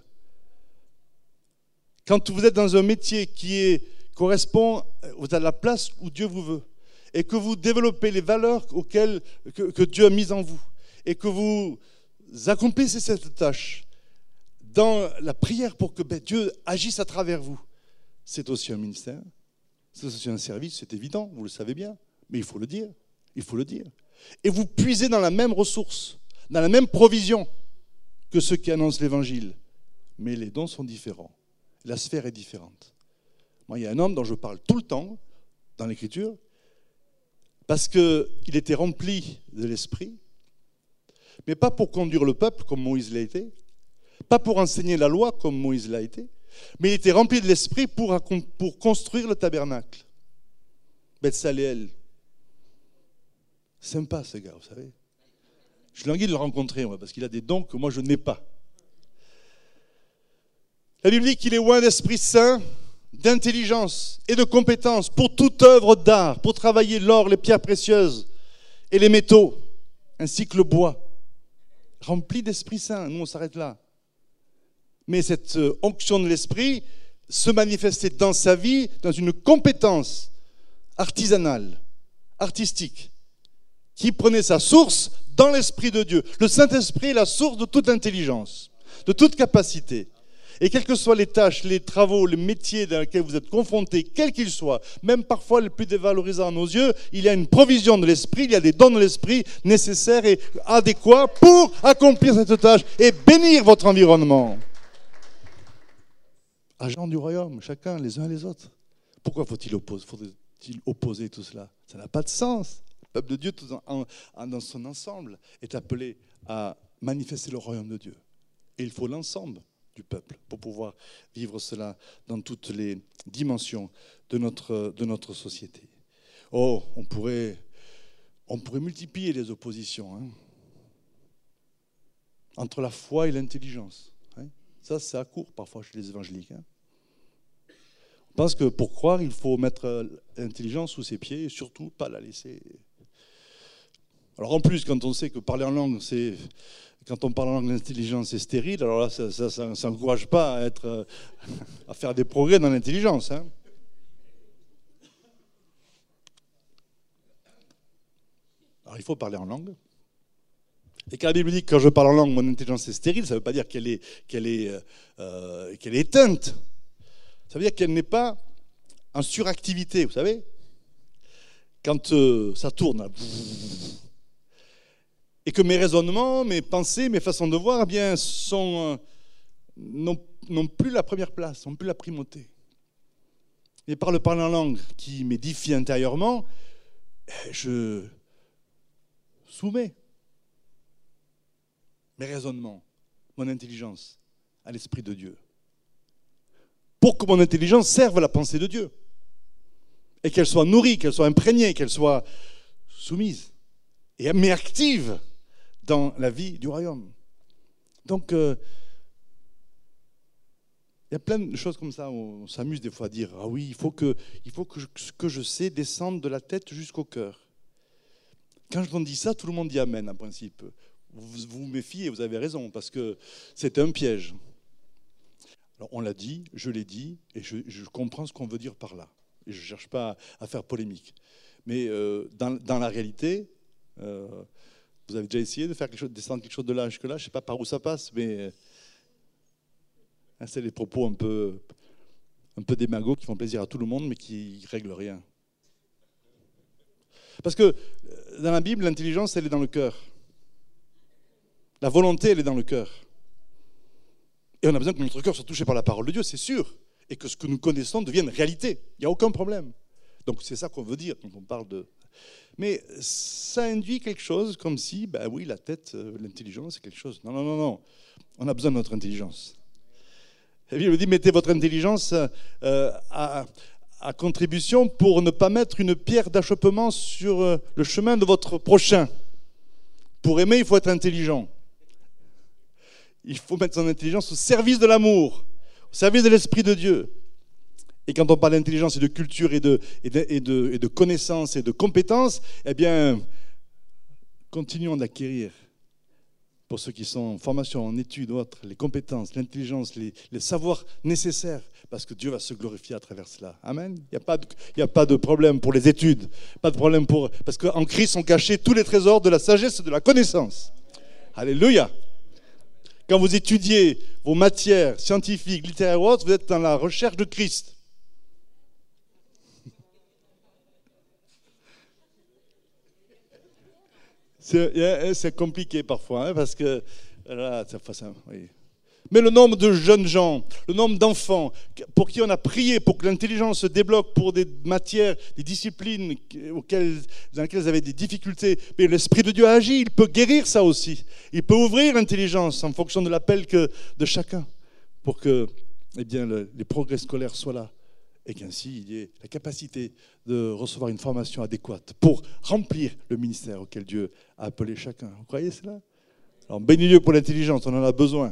Quand vous êtes dans un métier qui est, correspond à la place où Dieu vous veut, et que vous développez les valeurs auxquelles, que, que Dieu a mises en vous, et que vous accomplissez cette tâche dans la prière pour que ben, Dieu agisse à travers vous, c'est aussi un ministère, c'est aussi un service, c'est évident, vous le savez bien, mais il faut le dire, il faut le dire. Et vous puisez dans la même ressource, dans la même provision que ceux qui annoncent l'Évangile. Mais les dons sont différents, la sphère est différente. Moi, il y a un homme dont je parle tout le temps dans l'Écriture, parce qu'il était rempli de l'Esprit, mais pas pour conduire le peuple comme Moïse l'a été, pas pour enseigner la loi comme Moïse l'a été, mais il était rempli de l'Esprit pour, pour construire le tabernacle. Betsaléel. Sympa ce gars, vous savez. Je l'envie de le rencontrer, moi, parce qu'il a des dons que moi je n'ai pas. La Bible dit qu'il est loin d'Esprit Saint, d'intelligence et de compétence pour toute œuvre d'art, pour travailler l'or, les pierres précieuses et les métaux, ainsi que le bois. Rempli d'Esprit Saint, nous on s'arrête là. Mais cette onction de l'Esprit se manifestait dans sa vie dans une compétence artisanale, artistique, qui prenait sa source dans l'Esprit de Dieu. Le Saint-Esprit est la source de toute intelligence, de toute capacité. Et quelles que soient les tâches, les travaux, les métiers dans lesquels vous êtes confrontés, quels qu'ils soient, même parfois les plus dévalorisants à nos yeux, il y a une provision de l'Esprit, il y a des dons de l'Esprit nécessaires et adéquats pour accomplir cette tâche et bénir votre environnement. Agents du royaume, chacun, les uns les autres. Pourquoi faut-il opposer, faut-il opposer tout cela? Ça n'a pas de sens. Le peuple de Dieu, tout en, en, dans son ensemble, est appelé à manifester le royaume de Dieu. Et il faut l'ensemble du peuple pour pouvoir vivre cela dans toutes les dimensions de notre, de notre société. Oh, on pourrait, on pourrait multiplier les oppositions hein, entre la foi et l'intelligence. Hein. Ça, c'est à court parfois chez les évangéliques. Hein. On pense que pour croire, il faut mettre l'intelligence sous ses pieds et surtout pas la laisser. Alors en plus, quand on sait que parler en langue, c'est... Quand on parle en langue, l'intelligence est stérile, alors là, ça n'encourage pas à, être, à faire des progrès dans l'intelligence. Hein. Alors il faut parler en langue. Et quand la Bible dit que quand je parle en langue, mon intelligence est stérile, ça ne veut pas dire qu'elle est, qu'elle est, euh, qu'elle est éteinte. Ça veut dire qu'elle n'est pas en suractivité, vous savez. Quand euh, ça tourne, là, et que mes raisonnements, mes pensées, mes façons de voir, eh bien, sont, euh, n'ont, n'ont plus la première place, n'ont plus la primauté. Et par le parler en langue qui m'édifie intérieurement, je soumets mes raisonnements, mon intelligence à l'Esprit de Dieu. Pour que mon intelligence serve à la pensée de Dieu. Et qu'elle soit nourrie, qu'elle soit imprégnée, qu'elle soit soumise, et, mais active dans la vie du royaume. Donc, euh, il y a plein de choses comme ça, on s'amuse des fois à dire, ah oui, il faut que, il faut que je, ce que je sais descende de la tête jusqu'au cœur. Quand je vous dis ça, tout le monde dit amen, en principe. Vous vous méfiez, vous avez raison, parce que c'est un piège. Alors, on l'a dit, je l'ai dit, et je, je comprends ce qu'on veut dire par là. Et je ne cherche pas à, à faire polémique. Mais euh, dans, dans la réalité, euh, vous avez déjà essayé de faire quelque chose, descendre quelque chose de là jusque-là, je ne sais pas par où ça passe, mais Hein, c'est les propos un peu, un peu démagogues qui font plaisir à tout le monde, mais qui ne règlent rien. Parce que dans la Bible, l'intelligence, elle est dans le cœur. La volonté, elle est dans le cœur. Et on a besoin que notre cœur soit touché par la parole de Dieu, c'est sûr. Et que ce que nous connaissons devienne réalité. Il n'y a aucun problème. Donc c'est ça qu'on veut dire quand on parle de... Mais ça induit quelque chose comme si, ben oui, la tête, l'intelligence, c'est quelque chose. Non, non, non, non. On a besoin de notre intelligence. La Bible dit, mettez votre intelligence euh, à, à contribution pour ne pas mettre une pierre d'achoppement sur euh, le chemin de votre prochain. Pour aimer, il faut être intelligent. Il faut mettre son intelligence au service de l'amour, au service de l'Esprit de Dieu. Et quand on parle d'intelligence et de culture et de, et de, et de, et de connaissances et de compétences, eh bien, continuons d'acquérir, pour ceux qui sont en formation, en études, autres, les compétences, l'intelligence, les, les savoirs nécessaires, parce que Dieu va se glorifier à travers cela. Amen. Il n'y a pas de, il n'y a pas de problème pour les études, pas de problème pour... Parce qu'en Christ sont cachés tous les trésors de la sagesse et de la connaissance. Alléluia. Quand vous étudiez vos matières scientifiques, littéraires ou autres, vous êtes dans la recherche de Christ. C'est, c'est compliqué parfois, hein, parce que... Là, ça, ça, oui. Mais le nombre de jeunes gens, le nombre d'enfants pour qui on a prié pour que l'intelligence se débloque pour des matières, des disciplines auxquelles, dans lesquelles ils avaient des difficultés, mais l'Esprit de Dieu a agi, il peut guérir ça aussi. Il peut ouvrir l'intelligence en fonction de l'appel que, de chacun pour que eh bien, le, les progrès scolaires soient là et qu'ainsi il y ait la capacité de recevoir une formation adéquate pour remplir le ministère auquel Dieu a appelé chacun. Vous croyez cela? Alors bénis Dieu pour l'intelligence, on en a besoin.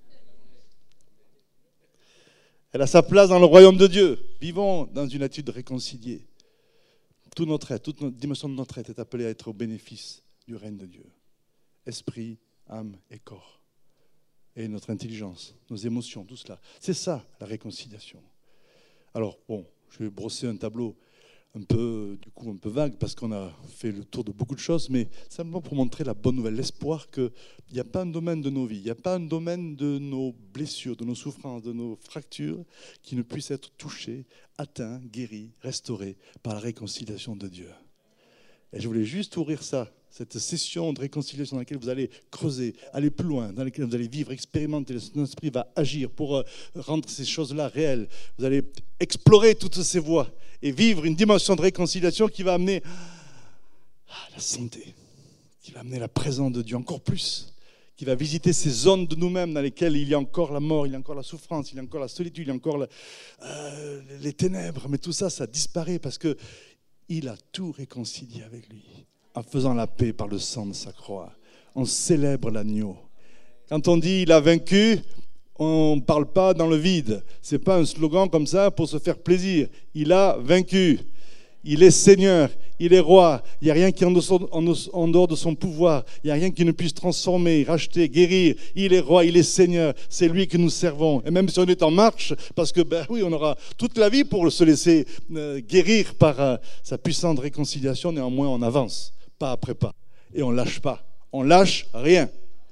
Elle a sa place dans le royaume de Dieu. Vivons dans une attitude réconciliée. Tout notre être, toute notre dimension de notre être est appelée à être au bénéfice du règne de Dieu. Esprit, âme et corps. Et notre intelligence, nos émotions, tout cela. C'est ça, la réconciliation. Alors, bon, je vais brosser un tableau un peu, du coup, un peu vague, parce qu'on a fait le tour de beaucoup de choses, mais simplement pour montrer la bonne nouvelle, l'espoir qu'il n'y a pas un domaine de nos vies, il n'y a pas un domaine de nos blessures, de nos souffrances, de nos fractures, qui ne puisse être touché, atteint, guéri, restauré par la réconciliation de Dieu. Et je voulais juste ouvrir ça, cette session de réconciliation dans laquelle vous allez creuser, aller plus loin, dans laquelle vous allez vivre, expérimenter, le Esprit va agir pour rendre ces choses-là réelles. Vous allez explorer toutes ces voies et vivre une dimension de réconciliation qui va amener la santé, qui va amener la présence de Dieu encore plus, qui va visiter ces zones de nous-mêmes dans lesquelles il y a encore la mort, il y a encore la souffrance, il y a encore la solitude, il y a encore la, euh, les ténèbres. Mais tout ça, ça disparaît parce qu'il a tout réconcilié avec lui. En faisant la paix par le sang de sa croix. On célèbre l'agneau. Quand on dit « il a vaincu », on ne parle pas dans le vide. Ce n'est pas un slogan comme ça pour se faire plaisir. Il a vaincu. Il est Seigneur. Il est roi. Il n'y a rien qui est en dehors de son pouvoir. Il n'y a rien qui ne puisse transformer, racheter, guérir. Il est roi, il est Seigneur. C'est lui que nous servons. Et même si on est en marche, parce que ben oui, on aura toute la vie pour se laisser euh, guérir par euh, sa puissante réconciliation, néanmoins on avance. Pas après pas. Et on ne lâche pas. On ne lâche rien.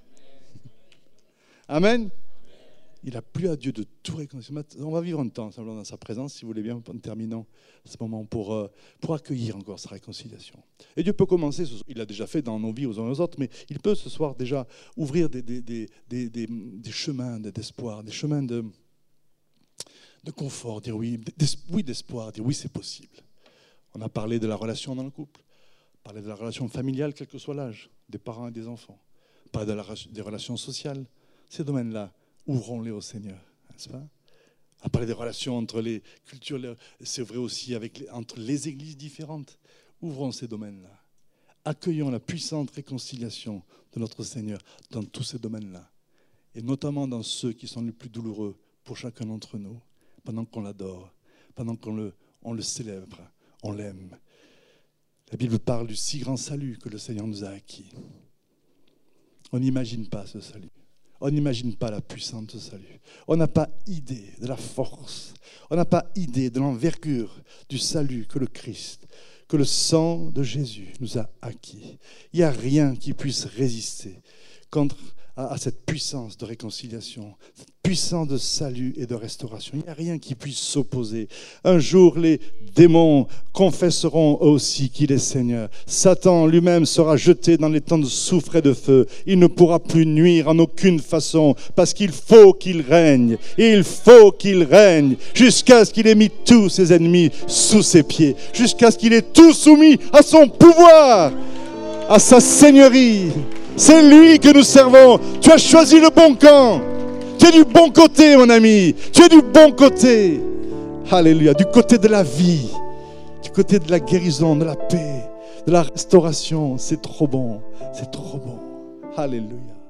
Amen. Il a plu à Dieu de tout réconcilier. On va vivre un temps simplement dans sa présence, si vous voulez bien, en terminant ce moment, pour, euh, pour accueillir encore sa réconciliation. Et Dieu peut commencer, il l'a déjà fait dans nos vies aux uns aux autres, mais il peut ce soir déjà ouvrir des, des, des, des, des, des chemins d'espoir, des chemins de, de confort, dire oui, oui d'espoir, dire oui, c'est possible. On a parlé de la relation dans le couple. Parler de la relation familiale, quel que soit l'âge, des parents et des enfants. Parler de la, des relations sociales. Ces domaines-là, ouvrons-les au Seigneur, n'est-ce pas? On parler des relations entre les cultures, c'est vrai aussi avec les, entre les églises différentes. Ouvrons ces domaines-là. Accueillons la puissante réconciliation de notre Seigneur dans tous ces domaines-là. Et notamment dans ceux qui sont les plus douloureux pour chacun d'entre nous, pendant qu'on l'adore, pendant qu'on le, on le célèbre, on l'aime. La Bible parle du si grand salut que le Seigneur nous a acquis. On n'imagine pas ce salut. On n'imagine pas la puissance de ce salut. On n'a pas idée de la force. On n'a pas idée de l'envergure du salut que le Christ, que le sang de Jésus nous a acquis. Il n'y a rien qui puisse résister contre à, à cette puissance de réconciliation, cette puissant de salut et de restauration. Il n'y a rien qui puisse s'opposer. Un jour, les démons confesseront aussi qu'il est Seigneur. Satan lui-même sera jeté dans les temps de soufre et de feu. Il ne pourra plus nuire en aucune façon parce qu'il faut qu'il règne. Il faut qu'il règne jusqu'à ce qu'il ait mis tous ses ennemis sous ses pieds, jusqu'à ce qu'il ait tout soumis à son pouvoir, à sa seigneurie. C'est lui que nous servons. Tu as choisi le bon camp. Tu es du bon côté, mon ami. Tu es du bon côté. Alléluia. Du côté de la vie, du côté de la guérison, de la paix, de la restauration. C'est trop bon. C'est trop bon. Alléluia.